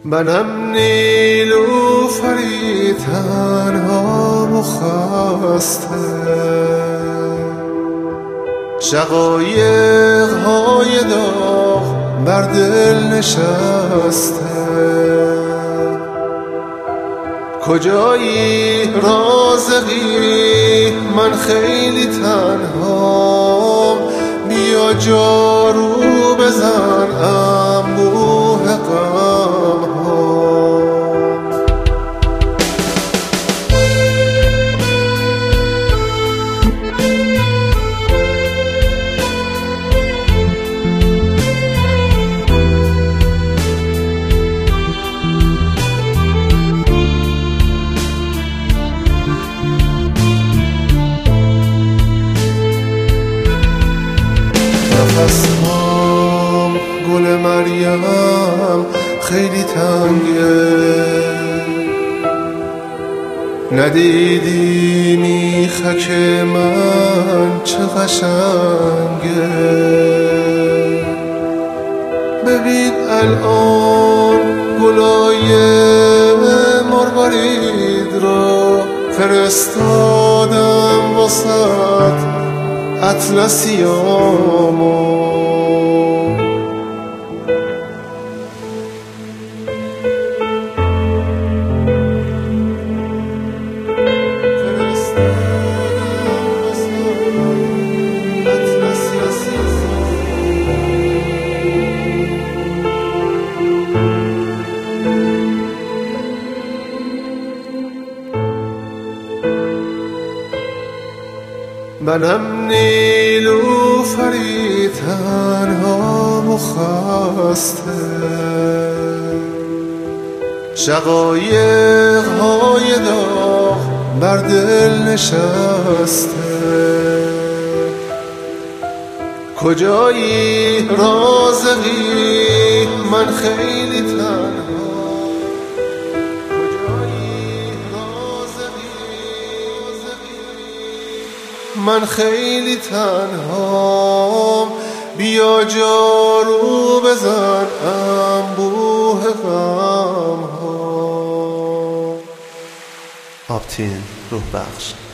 منم نیلوفری تنها و خسته، شقایق‌های داغ بر دل نشسته. کجایی رازقی؟ من خیلی تنهام، بیا جارو بزن انبوه غم‌هام. نفسم گل مریم خیلی تنگه، ندیدی میخک من چه قشنگه. ببین الان گلای مروارید رو فرستادم واسد اطلسیامو. منم نیلوفری تنها و خسته، شقایق‌های داغ بر دل نشسته. کجایی رازقی؟ من خیلی تنها، من خیلی تنهام، بیا جارو بزن انبوه غم‌هام. آپتین روح بخش.